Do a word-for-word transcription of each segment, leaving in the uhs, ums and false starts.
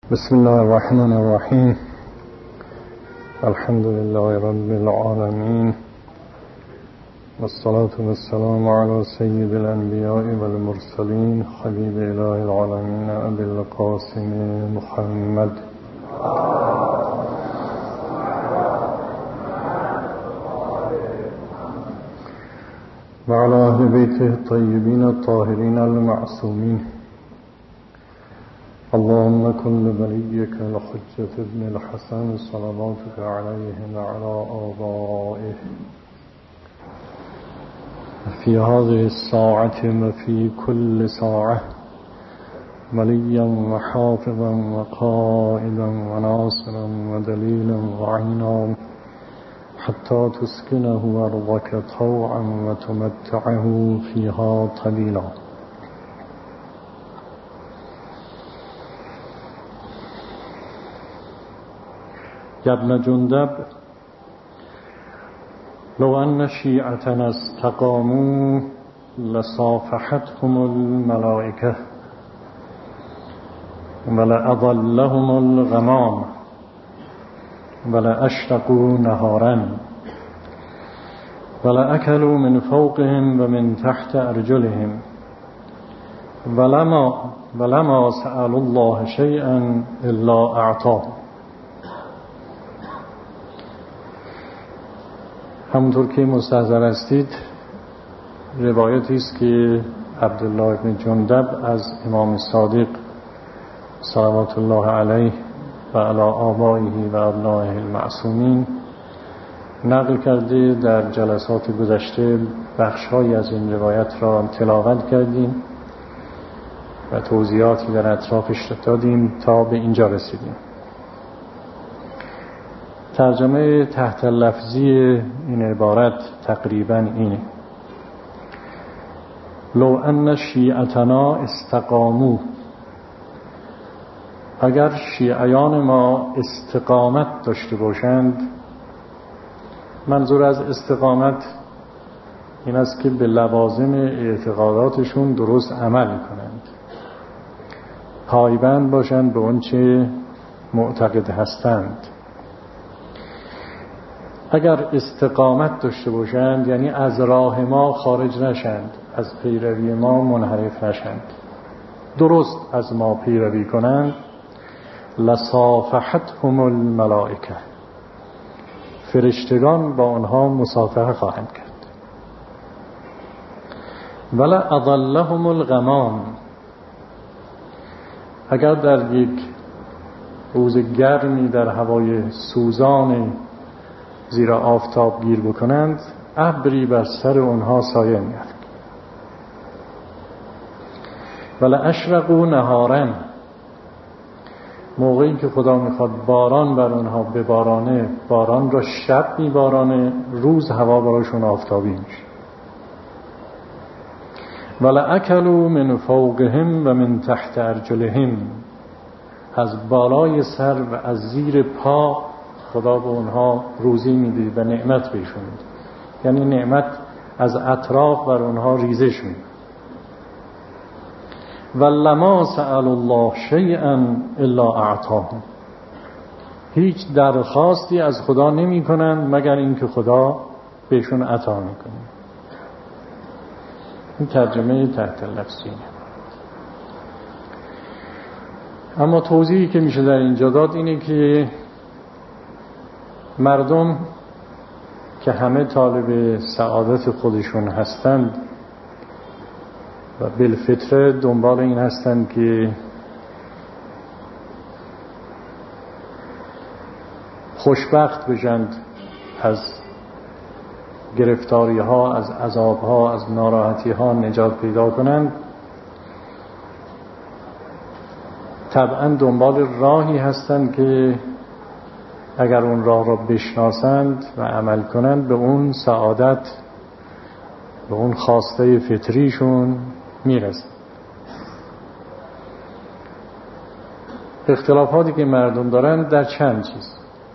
بسم الله الرحمن الرحیم. الحمد لله رب العالمین والصلاة والسلام على سید الانبیاء والمرسلین حبیب اله العالمین ابی القاسم محمد و علی اهل بیته الطیبین الطاهرین المعصومین. اللهم كن لوليك الحجة ابن الحسن صلواتك عليه وعلى آبائه في هذه الساعة وفي كل ساعة وليا وحافظا وقائدا وناصرا ودليلا وعينا حتى تسكنه أرضك طوعا وتمتعه فيها طويلا. يا ابن جندب لو أن شيعتنا استقاموا لصافحتهم الملائكة ولأضلهم الغمام ولأشرقوا نهارا ولأكلوا من فوقهم ومن تحت أرجلهم ولما ولما سألوا الله شيئا إلا أعطاه. همونطور که مستحضر هستید روایتی است که عبدالله بن جندب از امام صادق صلوات الله علیه و علی آبائه و ابنائه المعصومین نقل کرده. در جلسات گذشته بخش‌هایی از این روایت را تلاوت کردیم و توضیحاتی در اطرافش دادیم تا به اینجا رسیدیم. ترجمه تحت لفظی این عبارت تقریبا اینه: لو ان شیعتنا استقاموا، اگر شیعیان ما استقامت داشته باشند. منظور از استقامت این است که به لوازم اعتقاداتشون درست عمل کنند، پایبند باشند به اون چه معتقد هستند. اگر استقامت داشته باشند یعنی از راه ما خارج نشند، از پیروی ما منحرف نشند، درست از ما پیروی کنند. لصافحتهم الملائکه، فرشتگان با آنها مصافحه خواهند کرد. ولا اضلهم الغمام، اگر در یک روز گرمی در هوای سوزان زیرا آفتاب گیر بکنند، ابری بر سر اونها سایه می‌افکند. ولا اشرقوا نهارا، موقعی که خدا میخواد باران بر اونها ببارانه، باران را شب میبارانه، روز هوا براشون آفتابی میشه. ولا اکلوا من فوقهم و من تحت ارجلهم، از بالای سر و از زیر پا خدا به اونها روزی میده و نعمت بهشون میده، یعنی نعمت از اطراف بر اونها ریزش میده. ولما سأل الله شیئا الا اعطاهم، هیچ درخواستی از خدا نمی کنند مگر اینکه خدا بهشون عطا میکنه. این ترجمه تحت لفظی. اما توضیحی که میشه در اینجا داد اینه که مردم که همه طالب سعادت خودشون هستند و بالفطره دنبال این هستند که خوشبخت بشند، از گرفتاری ها، از عذاب ها، از ناراحتی ها نجات پیدا کنند، طبعا دنبال راهی هستند که اگر اون راه را بشناسند و عمل کنند به اون سعادت، به اون خواسته فطریشون میرسند. اختلافاتی که مردم دارند در چند چیز.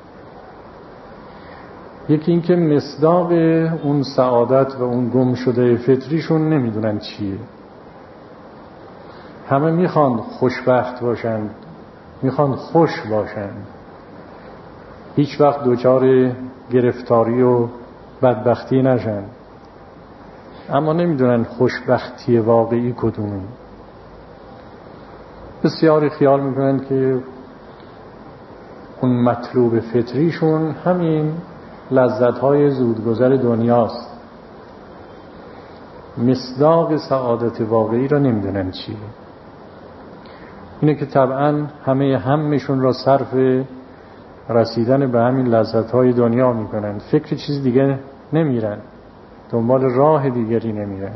یکی این که مصداق اون سعادت و اون گم شده فطریشون نمیدونن چیه. همه میخوان خوشبخت باشند، میخوان خوش باشن، هیچ وقت دچار گرفتاری و بدبختی نشن، اما نمیدونن خوشبختی واقعی کدومه. بسیاری خیال میکنن که اون مطلوب فطریشون همین لذت‌های زودگذر دنیاست، مصداق سعادت واقعی را نمیدونن چیه. اینه که طبعا همه همشون را صرف رسیدن به همین لذت‌های دنیا میکنن، فکر چیز دیگه نمیرن، دنبال راه دیگری نمیرن.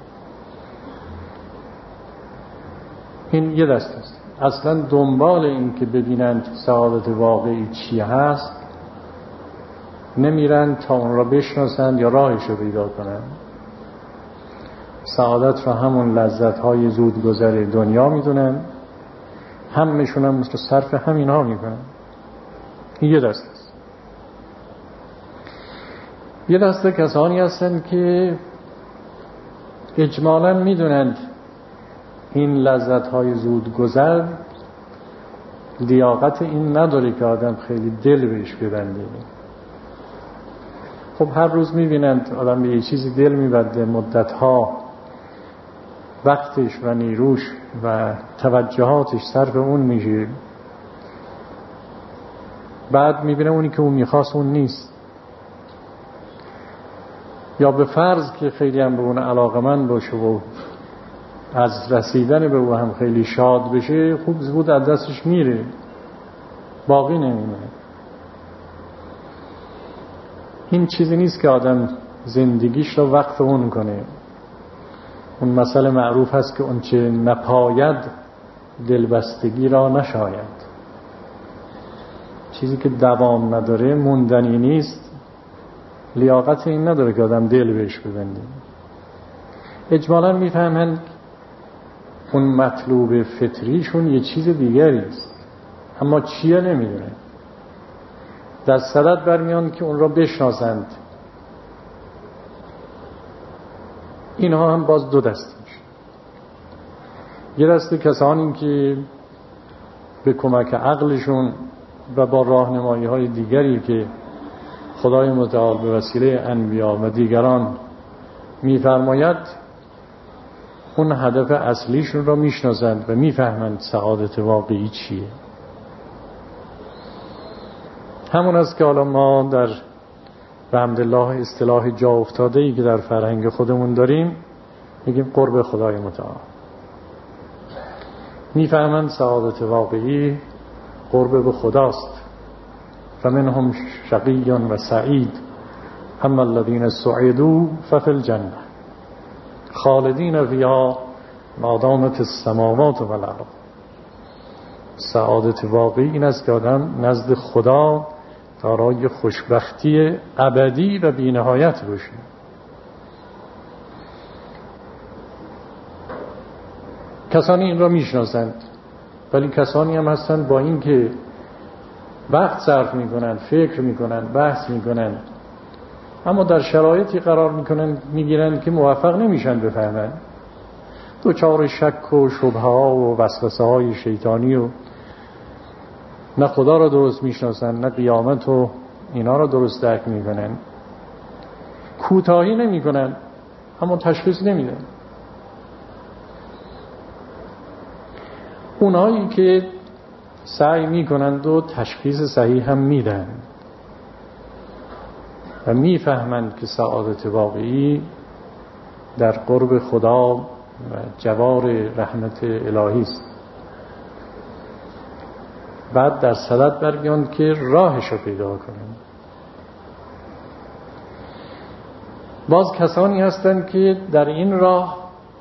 این یه دست است. اصلا دنبال این که ببینند سعادت واقعی چی هست نمیرن تا اون را بشناسند یا راهش رو پیدا کنند. سعادت را همون لذت‌های زودگذر دنیا میدونن، همشون هم مثل صرف همین ها میکنن. این یه دست است. یه دسته کسانی هستند که اجمالاً میدونند این لذت‌های زودگذر لیاقت این نداره که آدم خیلی دل بهش ببنده. خب هر روز میبینند آدم به یه چیزی دل میبنده، مدتها وقتش و نیروش و توجهاتش صرف اون میشه، بعد میبینه اونی که اون میخواست اون نیست، یا به فرض که خیلی هم به اون علاقمند باشه و از رسیدن به او هم خیلی شاد بشه، خوب زود از دستش میره، باقی نمیمونه. این چیزی نیست که آدم زندگیش رو وقف اون کنه. اون مسئله معروف هست که اون چه نپاید دلبستگی را نشاید. چیزی که دوام نداره، موندنی نیست، لیاقت این نداره که آدم دل بهش ببنده. اجمالاً میفهمند اون مطلوب فطریشون یه چیز دیگری است، اما چیه نمیدونه. در صدد برمیان که اون را بشناسند. اینها هم باز دو دسته میشه. یه دسته کسانی که به کمک عقلشون و با راهنمایی های دیگری که خدای متعال به وسیله انبیا و دیگران میفرماید اون هدف اصلیشون را میشناسند و میفهمند سعادت واقعی چیه. همون است که حالا ما در بحمدالله اصطلاح جا افتاده ای که در فرهنگ خودمون داریم میگیم قرب خدای متعال. میفهمند سعادت واقعی قرب به خداست. فمنهم شقی و سعید اما الذین سعدوا ففی الجنه خالدین فیها ما دامت السماوات و الارض. سعادت واقعی این است که آدم نزد خدا دارای خوشبختی ابدی و بی‌نهایت باشه. کسانی این را میشناسند، ولی کسانی هم هستند با این که وقت صرف میکنند، فکر میکنند، بحث میکنند، اما در شرایطی قرار میکنند میگیرند که موفق نمیشن بفهمند. دوچار شک و شبهه ها و وسوسه های شیطانی و نه خدا را درست میشناسند نه قیامت و اینا را درست درک میکنند. کوتاهی نمیکنند اما تشخیص نمیدن. اونایی که سعی میکنند و تشخیص صحیح هم میدن و میفهمند که سعادت واقعی در قرب خدا و جوار رحمت الهی است، بعد در صدد برگیان که راهش رو پیدا کنند. باز کسانی هستند که در این راه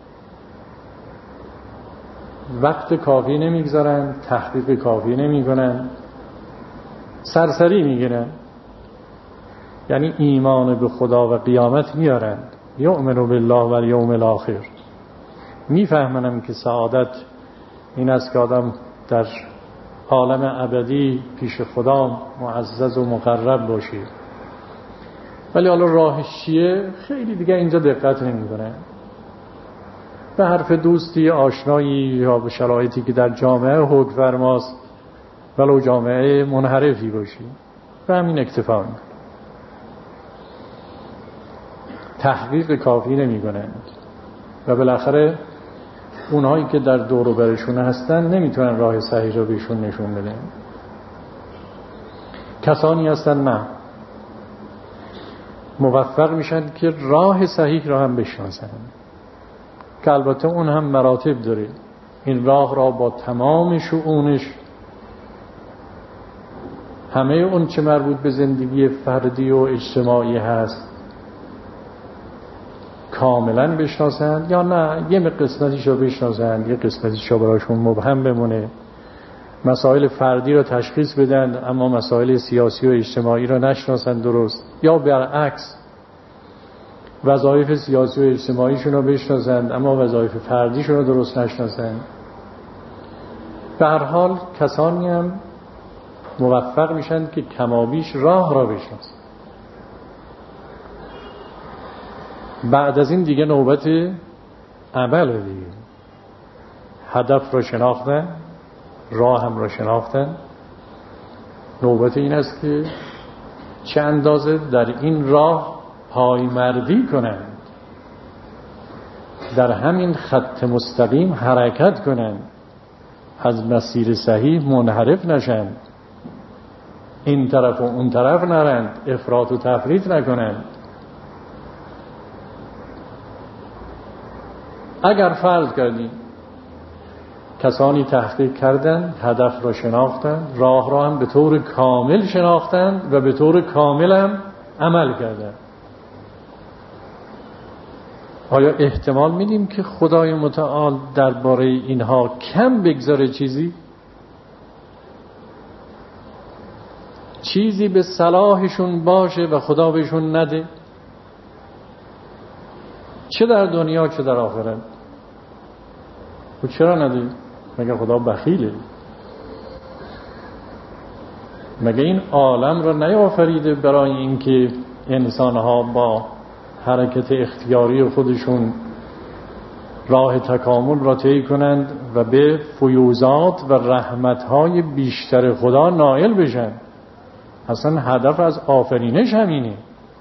وقت کافی نمیگذارن، تحقیق کافی نمیکنن، سرسری میگیرن، یعنی ایمان به خدا و قیامت میارن، یؤمنوا بالله و الیوم الاخر. میفهمنم که سعادت این است که آدم در عالم ابدی پیش خدا معزز و مقرب باشه، ولی حالا راهش چیه خیلی دیگه اینجا دقت نمیکنه. به حرف دوستی آشنایی یا به شرایطی که در جامعه حکم فرماست ولو جامعه منحرفی باشی، به همین اکتفا میکنه. تحقیق کافی نمی کنند و بالاخره اونهایی که در دور و برشون هستن نمیتونن راه صحیح رو بهشون نشون بدن. کسانی هستن نه موفق میشن که راه صحیح را هم بشناسن، که البته اون هم مراتب داره. این راه را با تمام شؤونش، همه اون چه مربوط به زندگی فردی و اجتماعی هست کاملا بشناسن، یا نه یه قسمتیش رو بشناسن، یه قسمتیش رو براشون مبهم بمونه، مسائل فردی رو تشخیص بدن اما مسائل سیاسی و اجتماعی رو نشناسن درست، یا برعکس وظایف سیاسی و اجتماعیشون رو بشناسن اما وظایف فردیشون رو درست نشناسن. به هر حال کسانی هم موفق میشن که کمابیش راه را بشناسن. بعد از این دیگه نوبت عمل دیگه. هدف را شناختن، راه هم را شناختن، نوبت این است که چه اندازه در این راه پایمردی کنند، در همین خط مستقیم حرکت کنند، از مسیر صحیح منحرف نشند، این طرف و اون طرف نرند، افراط و تفریط نکنند. اگر فرض کردیم کسانی تحقیق کردند، هدف را شناختند، راه را هم به طور کامل شناختند و به طور کامل هم عمل کردند، آیا احتمال میدیم که خدای متعال درباره اینها کم بگذاره؟ چیزی چیزی به صلاحشون باشه و خدا بهشون نده؟ چه در دنیا چه در آخرت. و چرا نده؟ مگه خدا بخیله؟ مگه این عالم را نیافریده برای اینکه انسانها با حرکت اختیاری خودشون راه تکامل را طی کنند و به فیوزات و رحمتهای بیشتر خدا نائل بشن؟ اصلا هدف از آفرینش همینه.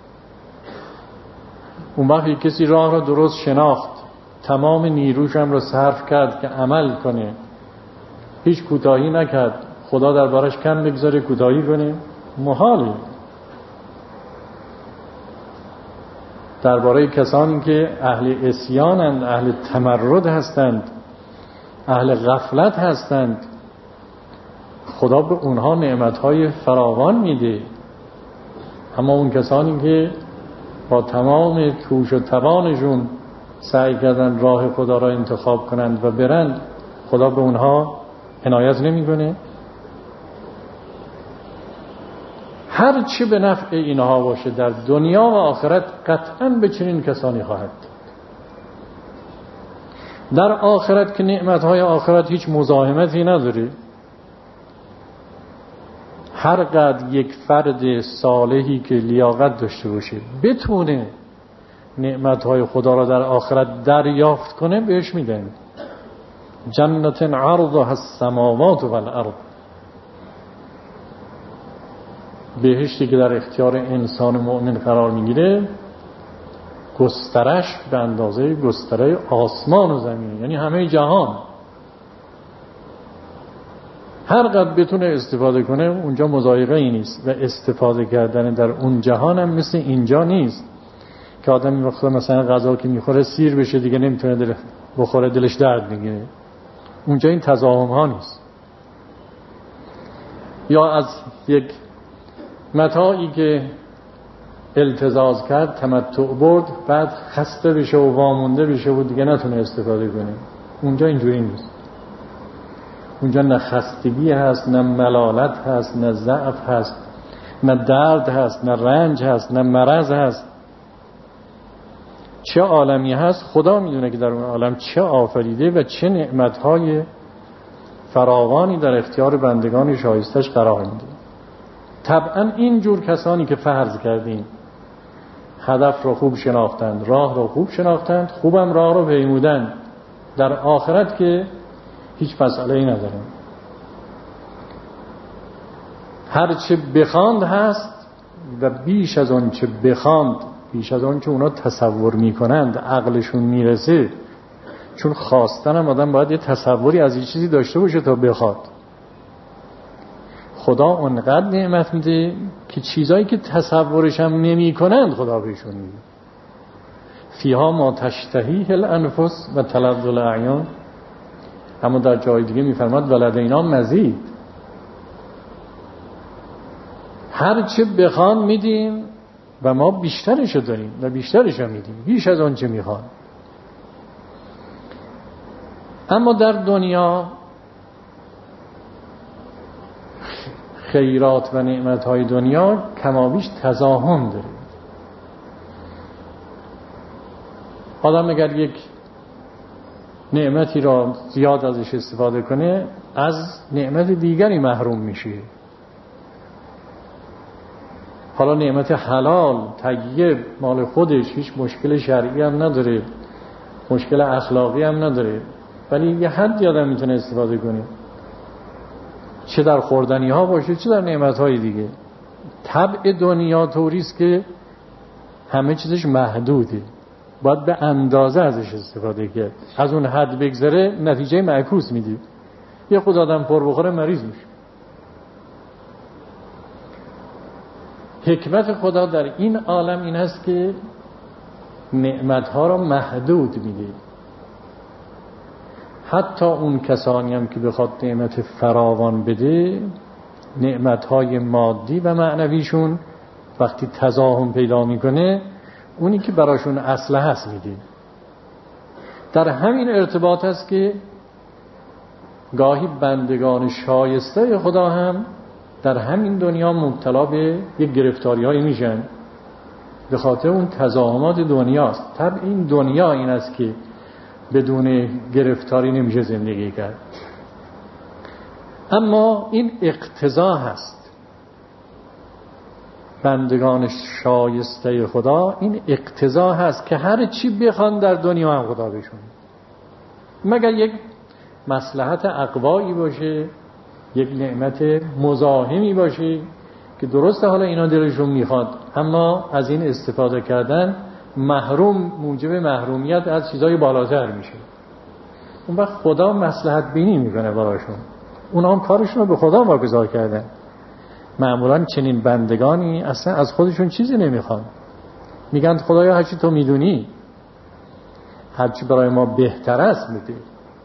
اون وقتی کسی راه را درست شناخت، تمام نیروش هم را صرف کرد که عمل کنه، هیچ کوتاهی نکرد، خدا دربارش کم بگذاره کوتاهی کنه؟ محاله. درباره کسانی که اهل عصیانند، اهل تمرد هستند، اهل غفلت هستند، خدا به اونها نعمتهای فراوان میده. اما اون کسانی که با تمام کوش و توانشون سعی کردن راه خدا را انتخاب کنند و برند، خدا به اونها عنایت نمیکنه. هر چی به نفع اینها باشه در دنیا و آخرت قطعاً به چنین کسانی خواهد داد. در آخرت که نعمتهای آخرت هیچ مزاحمتی نداره، هر قدر یک فرد صالحی که لیاقت داشته باشه بتونه نعمتهای خدا را در آخرت دریافت کنه بهش میدن. جنت عرضها السماوات والارض، بهشتی که در اختیار انسان مؤمن قرار میگیره گسترش به اندازه گستره آسمان و زمین، یعنی همه جهان. هر قدر بتونه استفاده کنه اونجا مضایقه ای نیست، و استفاده کردن در اون جهان هم مثل اینجا نیست که آدم میخوره مثلا غذا که میخوره سیر بشه دیگه نمیتونه دل بخوره، دلش درد میگیره. اونجا این تضاهم ها نیست. یا از یک متاعی که التزاز کرد تمتع برد، بعد خسته بشه و وامونده بشه و دیگه نتونه استفاده کنه. اونجا اینجوری نیست. اونجا نه خستگی هست، نه ملالت هست، نه ضعف هست، نه درد هست، نه رنج هست، نه مرض هست. چه عالمی هست خدا میدونه که در اون عالم چه آفریده و چه نعمتهای فراوانی در اختیار بندگان شایستش قرار میده. طبعا این جور کسانی که فرض کردیم هدف را خوب شناختند، راه را خوب شناختند، خوبم راه را پیمودند، در آخرت که هیچ مسئله ای ندارن. هر چه بخواند هست و بیش از آن چه بخواند، بیش از آن که اونا تصور میکنند عقلشون میرسه. چون خواستن هم آدم باید یه تصوری از یه چیزی داشته باشه تا بخواد. خدا اونقدر نعمت میده که چیزایی که تصورش هم نمی کنند خدا بهشون میده. فیها ما تشتهیه الانفس و تلذ الاعیان. اما در جای دیگه میفرماد ولدینا مزید. هر چه بخوان میدیم و ما بیشترشو داریم و بیشترشو میدیم، بیش از آن چه میخوان. اما در دنیا خیرات و نعمتهای دنیا کمابیش تزاحم داره. آدم اگر یک نعمتی را زیاد ازش استفاده کنه از نعمت دیگری محروم میشه. حالا نعمت حلال طیب مال خودش هیچ مشکل شرعی هم نداره، مشکل اخلاقی هم نداره، ولی یه حدی آدم میتونه استفاده کنه، چه در خوردنی ها باشه چه در نعمت های دیگه. طبع دنیا طوریست که همه چیزش محدوده، باید به اندازه ازش استفاده کرد. از اون حد بگذره نتیجه معکوس میدی. یه خود آدم پر بخوره مریض میشه. حکمت خدا در این عالم این است که نعمتها را محدود میده. حتی اون کسانی هم که بخواد نعمت فراوان بده، نعمتهای مادی و معنویشون وقتی تزاحم پیدا میکنه اونی که براشون اصله هست میده. در همین ارتباط است که گاهی بندگان شایسته خدا هم در همین دنیا مبتلا به یک گرفتاری هایی میشن به خاطر اون تزاحمات دنیاست. طبع این دنیا این است که بدون گرفتاری نمیشه زندگی کرد. اما این اقتضا هست. بندگان شایسته خدا این اقتضا هست که هر چی بخوان در دنیا هم خدا بهشون، مگر یک مصلحت اقوایی باشه، یک نعمت مزاحمی باشه که درسته حالا اینا دلشون میخواد، اما از این استفاده کردن محروم موجب محرومیت از چیزای بالاتر میشه. اون وقت خدا مصلحت بینی میکنه براشون، اونا هم کارشون رو به خدا واگذار کردن. معمولا چنین بندگانی اصلا از خودشون چیزی نمیخوان، میگن خدایا هرچی تو میدونی، هرچی برای ما بهتر است میده.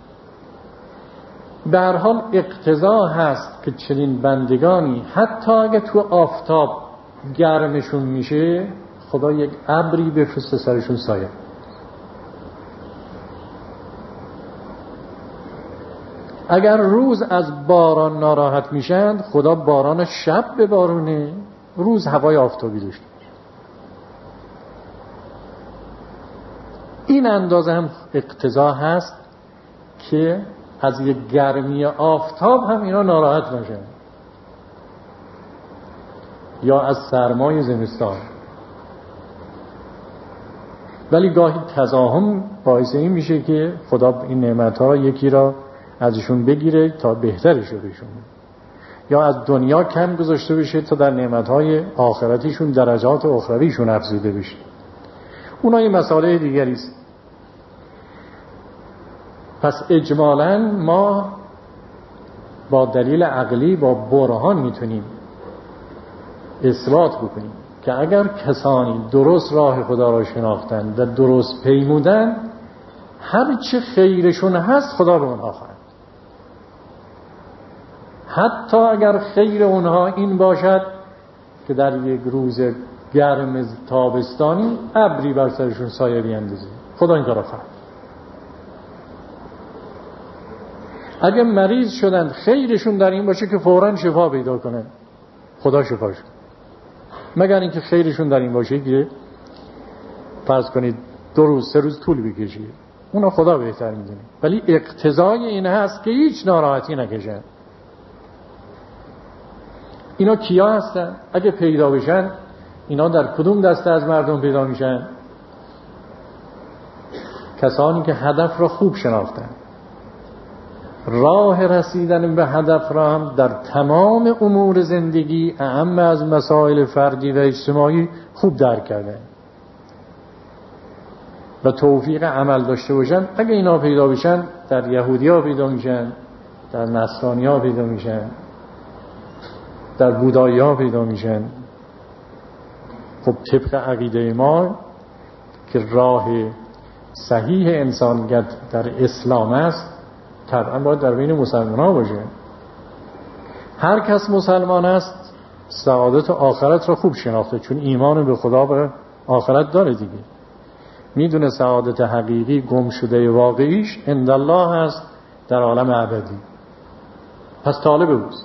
به هر حال اقتضا هست که چنین بندگانی حتی اگه تو آفتاب گرمشون میشه خدا یک ابری بفرسته سرشون سایه. اگر روز از باران ناراحت میشن خدا باران شب ببارونه، روز هوای آفتابی داشته باشه. این اندازه هم اقتضا هست که از یک گرمی آفتاب هم اینا ناراحت نشن یا از سرمای زمستان. ولی گاهی تزاحم باعث این میشه که خدا این نعمت‌ها یکی را ازشون بگیره تا بهترش رو بهشون، یا از دنیا کم گذاشته بشه تا در نعمت‌های آخرتیشون درجات اخرویشون افزوده بشه. اونها یه مسئله دیگری است. پس اجمالاً ما با دلیل عقلی با برهان میتونیم اثبات بکنیم که اگر کسانی درست راه خدا را شناختن و درست پیمودن، هر چه خیرشون هست خدا به اونها خواهد. حتی اگر خیر اونها این باشد که در یک روز گرم تابستانی ابری بر سرشون سایه بیندازه، خدا این کارا خواهد. اگر مریض شدن خیرشون در این باشه که فوراً شفا پیدا کنن، خدا شفاشون. مگر اینکه خیرشون در این باشه که فرض کنید دو روز سه روز طول بکشه، اونا خدا بهتر میدونه. ولی اقتضای این هست که هیچ ناراحتی نکشن. اینا کیا هستن؟ اگه پیدا بشن اینا در کدوم دسته از مردم پیدا میشن؟ کسانی که هدف را خوب شناختن راه رسیدن به هدف را هم در تمام امور زندگی اهم از مسائل فردی و اجتماعی خوب درک کردن و توفیق عمل داشته باشن. اگه اینا پیدا بشن در یهودی ها پیدا میشن، در نصرانی ها پیدا میشن، در بودایی ها پیدا میشن. خب طبق عقیده ما که راه صحیح انسانیت در اسلام است، طبعا باید در بین مسلمان ها باشه. هر کس مسلمان است سعادت آخرت را خوب شناخته، چون ایمان به خدا به آخرت داره دیگه. میدونه سعادت حقیقی گم شده واقعیش عند الله هست در عالم ابدی. پس طالب اوست.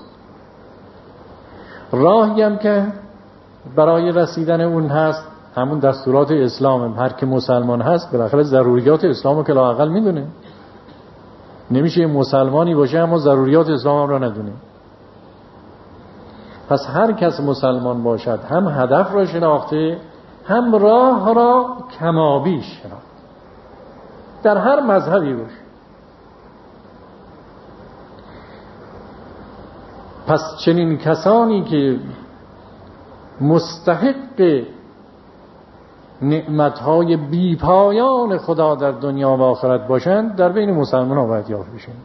راهی هم که برای رسیدن اون هست همون دستورات اسلام. هر که مسلمان هست بالاخره ضروریات اسلامو که لااقل میدونه. نمیشه یه مسلمانی باشه اما ضروریات اسلام را ندونه. پس هر کس مسلمان باشد هم هدف را شناخته، هم راه را کمابیش شناخته، در هر مذهبی باشه. پس چنین کسانی که مستحق نعمتهای بی پایان خدا در دنیا و آخرت باشند در بین مسلمان ها باید یافت بشن.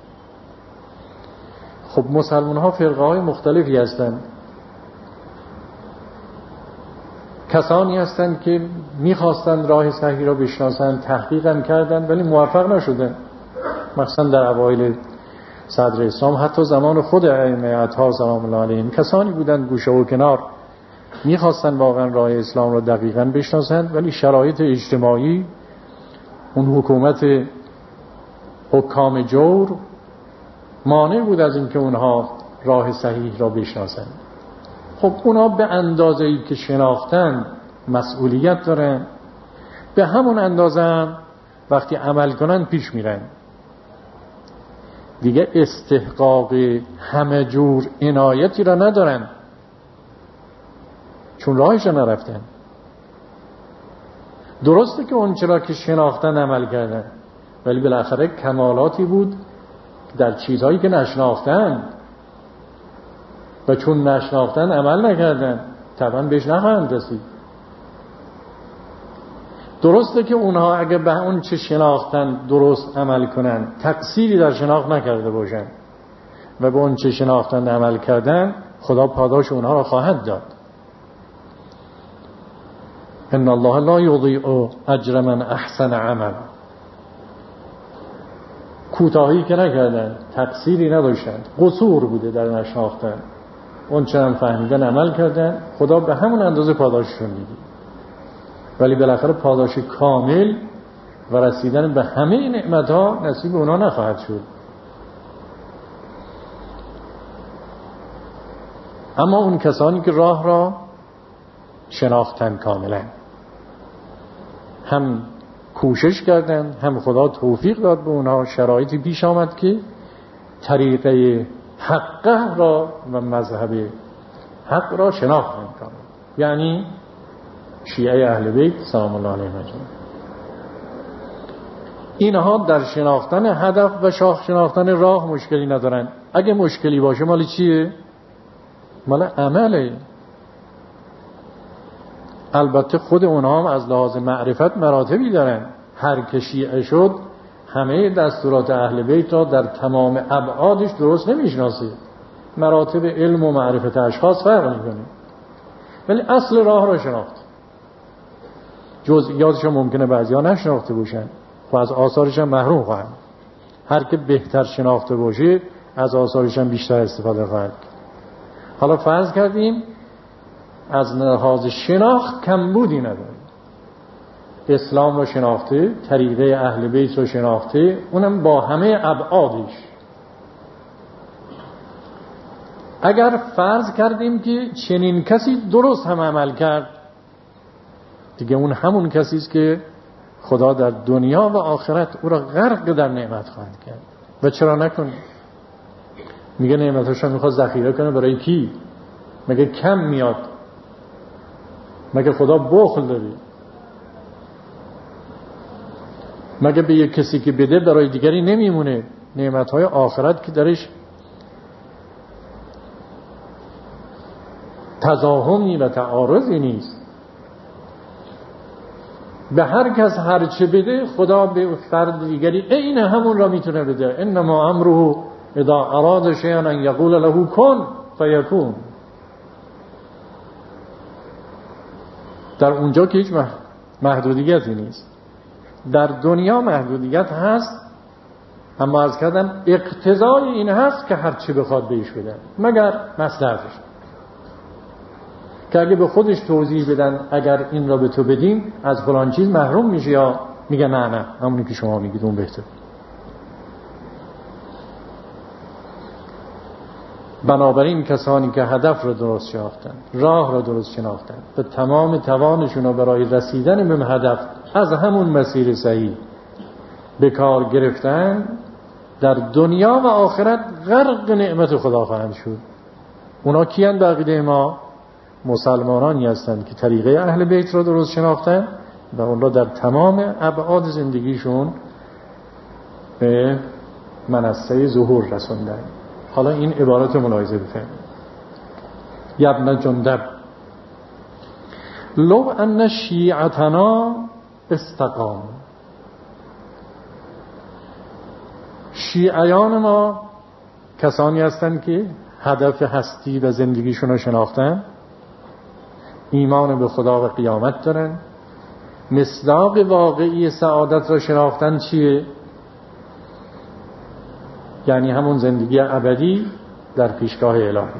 خب مسلمان ها فرقه های مختلفی هستند. کسانی هستند که میخواستند راه صحیح را بشناسند، تحقیق هم کردند ولی موفق نشدند. مثلا در اوایل صدر اسلام، حتی زمان خود ائمه اطهار سلام الله علیهم، کسانی بودند گوشه و کنار میخواستن واقعا راه اسلام رو دقیقاً بشناسند، ولی شرایط اجتماعی، اون حکومت حکام جور مانع بود از اینکه اونها راه صحیح را بشناسند. خب اونا به اندازه‌ای که شناختن مسئولیت دارن، به همون اندازه هم وقتی عمل کنن پیش میرن. دیگه استحقاق همه جور عنایتی را ندارن چون راهش را نرفتن. درسته که اون چرا که شناختن عمل کردن، ولی بالاخره کمالاتی بود در چیزهایی که نشناختن و چون نشناختن عمل نکردن طبعا بهش نخواهند رسید. درسته که اونها اگه به اون چه شناختن درست عمل کنن، تقصیری در شناخت نکرده باشن و به اون چه شناختن عمل کردن، خدا پاداش اونها را خواهد داد. ان الله لا یضیع اجر من احسن عمل. کوتاهی که نکردن، تقصیری نداشتن، قصور بوده در نشناختن، اون چه هم فهمیدن عمل کردن، خدا به همون اندازه پاداششون میده. ولی بالاخره پاداش کامل و رسیدن به همه نعمت‌ها نصیب اونا نخواهد شد. اما اون کسانی که راه را شناختن کاملا، هم کوشش کردن، هم خدا توفیق داد به اونها، شرایطی پیش آمد که طریقه حق را و مذهب حق را شناختن کاملا، یعنی شیعه اهل بیت سلام الله علیهم اجمعین. اینها در شناختن هدف و شاخ شناختن راه مشکلی ندارن. اگه مشکلی باشه مال چیه؟ مال عمله. البته خود اونها هم از لحاظ معرفت مراتبی دارن. هر که شیعه شد همه دستورات اهل بیت را در تمام ابعادش درست نمیشناسه. مراتب علم و معرفت اشخاص فرق میکنه، ولی اصل راه را شناخت. جزئیاتش ممکنه بعضیا نشناخته باشن و از آثارش هم محروم خواهند. هر که بهتر شناخته باشه از آثارش هم بیشتر استفاده خواهد. حالا فرض کردیم از لحاظ شناخت کمبودی نداره، اسلام رو شناخته، طریقه اهل بیت رو شناخته، اونم با همه ابعادش. اگر فرض کردیم که چنین کسی درست هم عمل کرد، دیگه اون همون کسی است که خدا در دنیا و آخرت او را غرق در نعمت خواهد کرد. و چرا نکنه؟ میگه نعمتش رو میخواد ذخیره کنه برای کی؟ مگه کم میاد؟ مگه خدا بخل داره؟ مگه به یک کسی که بده برای دیگری نمیمونه؟ نعمتهای آخرت که درش تضاهمی و تعارضی نیست، به هر کس هر چه بده خدا به فرد دیگری عین همون را میتونه بده. انما امره اذا اراد شیئا ان یقول له کن فیکون. در اونجا که هیچ محدودیتی نیست. در دنیا محدودیت هست، اما از کردم اقتضای این هست که هر چی بخواد بهش بدن مگر مصلحتش، که اگه به خودش توضیح بدن اگر این را به تو بدیم از فلان چیز محروم میشه، یا میگه نه نه همونی که شما میگید اون بهتر. بنابراین کسانی که هدف را درست شناختن، راه را درست شناختن، به تمام توانشون را برای رسیدن به هدف از همون مسیر صحیح به کار گرفتن، در دنیا و آخرت غرق نعمت خدا خواهند شد. اونا کیان؟ به عقیده ما مسلمانانی هستند که طریقه اهل بیت را درست شناختن و اون را در تمام ابعاد زندگیشون به منصه ظهور رسوندن. حالا این عبارت ملاحظه بفرمایید. یبن جندب لو ان شیعتنا استقام. شیعیان ما کسانی هستند که هدف هستی و زندگیشون رو شناختن، ایمان به خدا و قیامت دارن، مصداق واقعی سعادت را شناختن. چیه؟ یعنی همون زندگی ابدی در پیشگاه الهی.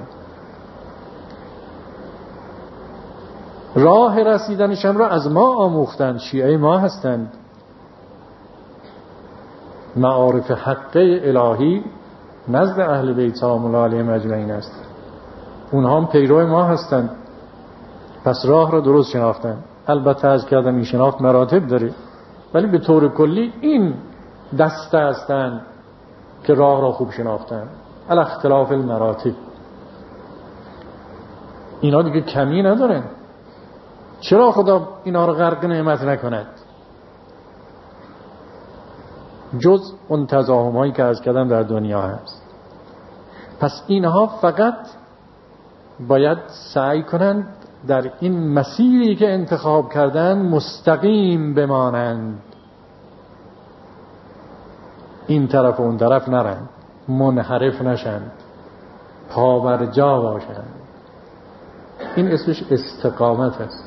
راه رسیدنشان را از ما آموختند، شیعه ما هستند. معارف حقه الهی نزد اهل بیت سلام الله علیهم اجمعین است. اونها هم پیرو ما هستند، پس راه را درست شناختن. البته از کردم این شناخت مراتب داره، ولی به طور کلی این دسته هستند که راه را خوب شناختن. علی اختلاف المراتب. اینا دیگه کمی ندارن. چرا خدا اینا رو غرق نعمت نکند؟ جز اون تضاهم هایی که از کردم در دنیا هست. پس اینها فقط باید سعی کنند در این مسیری که انتخاب کردن مستقیم بمانند، این طرف و اون طرف نرند، منحرف نشند، پا بر جا باشند. این اسمش استقامت است.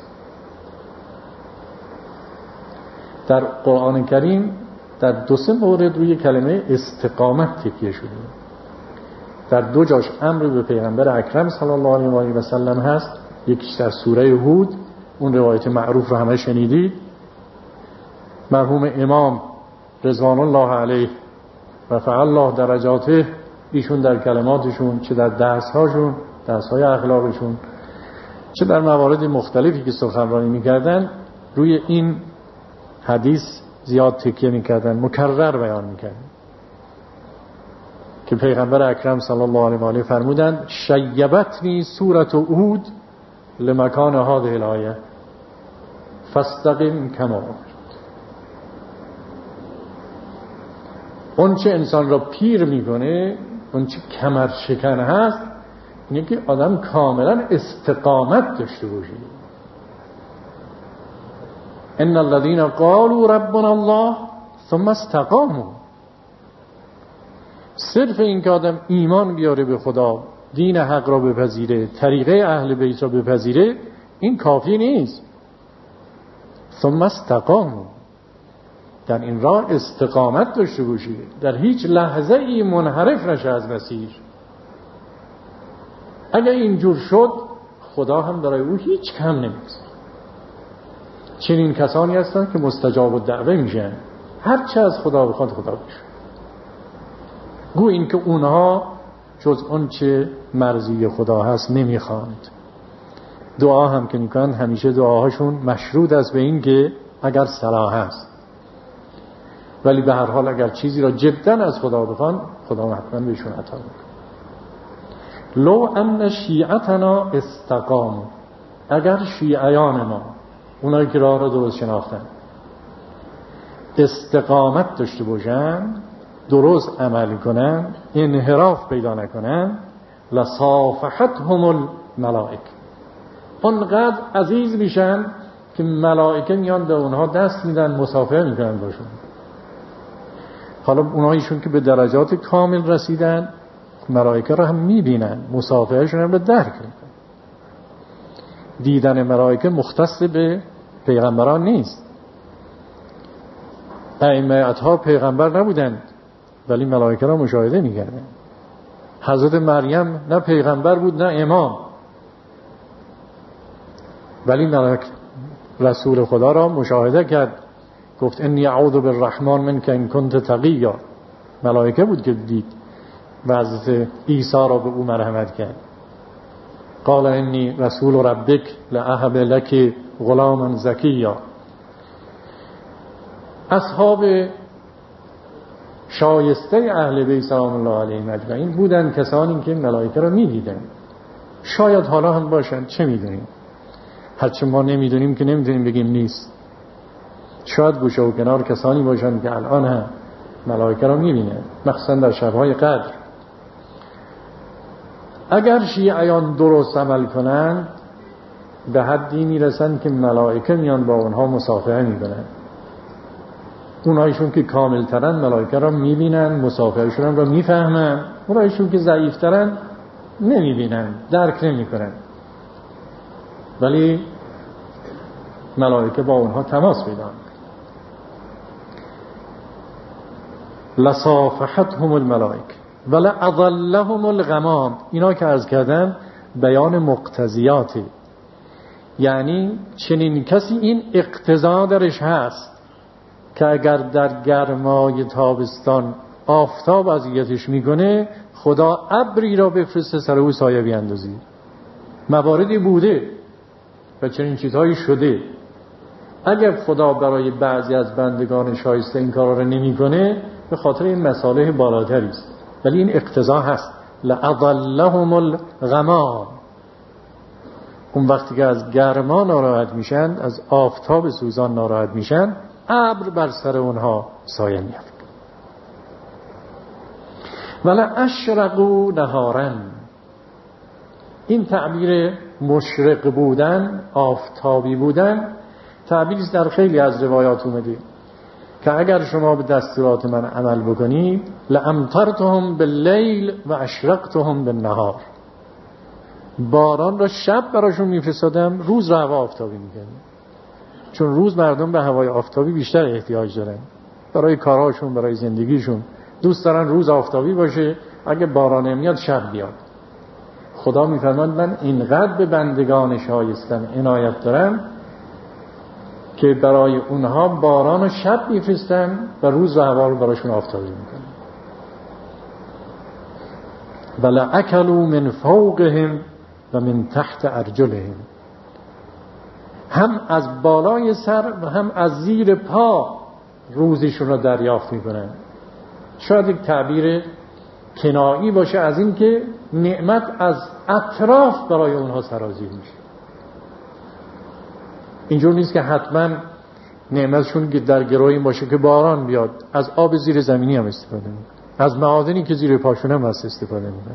در قرآن کریم در دو سه مورد روی کلمه استقامت تکیه شده. در دو جاش امر به پیغمبر اکرم صلی الله علیه و سلم هست. یکیش در سوره هود، اون روایت معروف رو همه شنیدید. مرحوم امام رضوان الله علیه و رفع الله درجاته، ایشون در کلماتشون، چه در درس‌هاشون، درس‌های اخلاقشون، چه در موارد مختلفی که سخنرانی می‌کردن، روی این حدیث زیاد تکیه می‌کردن، مکرر بیان می‌کردن که پیغمبر اکرم صلی الله علیه و آله فرمودند شیبتنی سورة هود لمکان هذه الآیه فاستقم کما امرت. اون چه انسان را پیر میکنه، اون چه کمر شکن هست، اینه که آدم کاملا استقامت داشته باشه. ان الذين قالوا ربنا الله ثم استقاموا. صرف این که آدم ایمان بیاره به خدا، دین حق را بپذیره، طریقه اهل بیت را بپذیره، این کافی نیست. ثم استقاموا، در این راه استقامت داشته باشی، در هیچ لحظه ای منحرف نشه از مسیر. اگر اینجور شد خدا هم برای او هیچ کم نمی‌کنه. چنین کسانی هستند که مستجاب الدعوه میشن، هر چه از خدا بخواد خدا بشه. گو این که اونها جز اون چه مرضی خدا هست نمیخواند. دعا هم که میکنند همیشه دعاهاشون مشروط است به این که اگر صلاح هست، ولی به هر حال اگر چیزی را جدا از خدا بخوان خدا حتما بهشون عطا میکنه. لو ان شیعتنا استقام، اگر شیعیان ما، اونایی که راه را درست شناختن، استقامت داشته باشن، درست عمل کنن، انحراف پیدا نکنن، لصافحتهم الملائکه، اونقدر عزیز میشن که ملائکه میان به اونها دست میدن، مصافحه میکنن باشون. حالا اونهایشون که به درجات کامل رسیدن ملائکه رو هم میبینن، مصافحهشون هم رو درک میکنن. دیدن ملائکه مختص به پیغمبران نیست. ائمه اطهار پیغمبر نبودند ولی ملائکه را مشاهده میکردن. حضرت مریم نه پیغمبر بود نه امام، ولی ملائکه رسول خدا را مشاهده کرد. گفت انی اعوذ بالرحمن منک ان کنت تقیا. ملائکه بود که دید و حضرت عیسی را به او مرحمت کرد. قال انی رسول ربک لاهب لک غلاما زکیا. اصحاب شایسته اهل بیت سلام الله علیهم اجمعین بودند کسانی که ملائکه را می‌دیدند. شاید حالا هم باشند، چه می‌دونیم؟ هرچه ما نمی‌دونیم که نمی‌دونیم بگیم نیست. شاید گوشه و کنار کسانی باشند که الان هم ملائکه را می‌بینند، مخصوصا در شب‌های قدر. اگر شیعیان درست عمل کنند به حدی میرسند که ملائکه میان با اونها مصافحه میکنند. اونهایشون که کامل ترن ملائکه را میبینن، مصافحهشون را میفهمن. اونهایشون که ضعیف ترن نمیبینن، درک نمیکنن، ولی ملائکه با اونها تماس پیدا میکنن. لصافحتهم الملائکه ولا اضلهم الغمام. اینا که عرض کردم بیان مقتضیاتی، یعنی چنین کسی این اقتضا درش هست که اگر در گرمای تابستان آفتاب اذیتش میکنه خدا ابری را بفرسته سر او سایه بیاندازی. مواردی بوده و چنین چیزهایی شده. اگر خدا برای بعضی از بندگان شایسته این کارا را نمیکنه به خاطر این مصالح بالاتری است، ولی این اقتضا هست. لأضلهم الغمام. اون وقتی که از گرما ناراحت میشن، از آفتاب سوزان ناراحت میشن، ابر بر سر اونها سایه میافت. ولا اشرقوا نهارا. این تعبیر مشرق بودن، آفتابی بودن، تعبیری در خیلی از روایات اومده که اگر شما به دستورات من عمل بکنید لامطرتهم باللیل و اشرقتهم بالنهار. باران را شب براشون میفرستادم، روز را هوا آفتابی میکردم، چون روز مردم به هوای آفتابی بیشتر احتیاج دارن برای کارهاشون، برای زندگیشون. دوست دارن روز آفتابی باشه، اگه باران نمیاد شب بیاد. خدا میفرماد من اینقدر به بندگان شایستم عنایت دارم که برای اونها باران و شب میفرستم و روز و هوا رو براشون آفتابی میکنم. بلا اکلوا من فوقهم و من تحت ارجلهم. هم از بالای سر و هم از زیر پا روزیشون رو دریافت میکنن. شاید یک تعبیر کنایی باشه از این که نعمت از اطراف برای اونها سرازیر میشه. اینجور نیست که حتما نعمتشون که در گروهی باشه که باران بیاد، از آب زیر زمینی هم استفاده میکنه، از معادنی که زیر پاشون هم هست استفاده میکنه.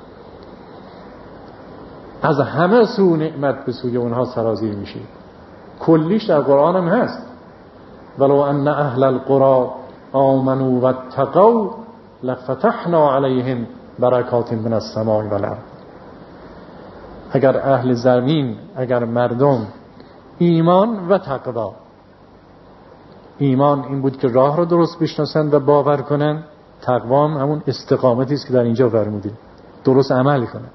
از همه سو نعمت به سوی اونها سرازیر میشه. کلیش در قرآن هم هست. ولو ان اهل القرى آمنوا واتقوا لفتحنا علیهم برکات من السماء والارض. اگر اهل زمین، اگر مردم ایمان و تقوا، ایمان این بود که راه را درست بشناسند و باور کنند، تقوا هم همون استقامتی است که در اینجا فرموده، درست عمل کنند.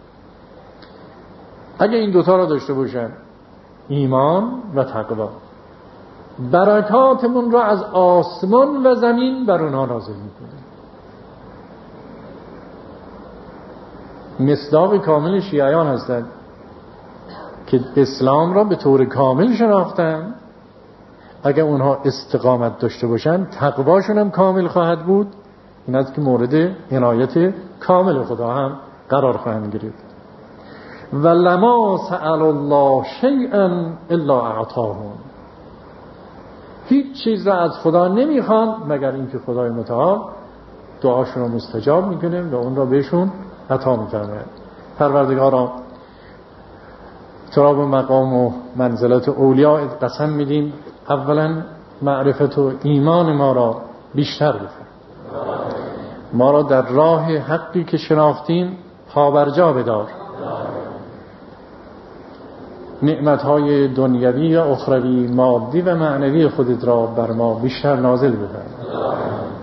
اگه این دوتا را داشته باشن، ایمان و تقوا، برکاتمون را از آسمان و زمین بر اونها نازل میکنه. مصداق کامل شیعیان هستند که اسلام را به طور کامل شناختن. اگر اونها استقامت داشته باشن تقواشون هم کامل خواهد بود. این است که مورد عنایت کامل خدا هم قرار خواهند گرفت. و لما سأل الله شیئا الا اعطاهم. هیچ چیز را از خدا نمیخوان مگر اینکه خدای متعال دعاشون رو مستجاب میکنیم و اون را بهشون عطا میفرماییم. پروردگارا تو را به مقام و منزلت اولیاء قسم میدیم اولا معرفت و ایمان ما را بیشتر بفرما، ما را در راه حقی که شناختیم پابرجا بدار، نعمتهای دنیوی و اخروی مادی و معنوی خودت را بر ما بیشتر نازل بفرما.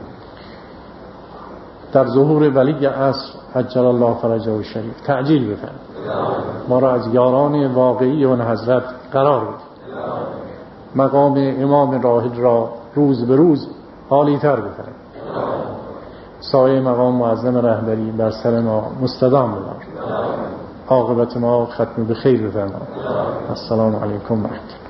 در ظهور ولی عصر عجل الله فرجه و شریف تعجیل بفرما، ما را از یاران واقعی اون حضرت قرار بده، مقام امام راحل را روز به روز عالی تر بفرما، سایه مقام معظم رهبری بر سر ما مستدام بدار، عاقبت ما ختم به خیر بفرما. السلام علیکم و رحمت الله.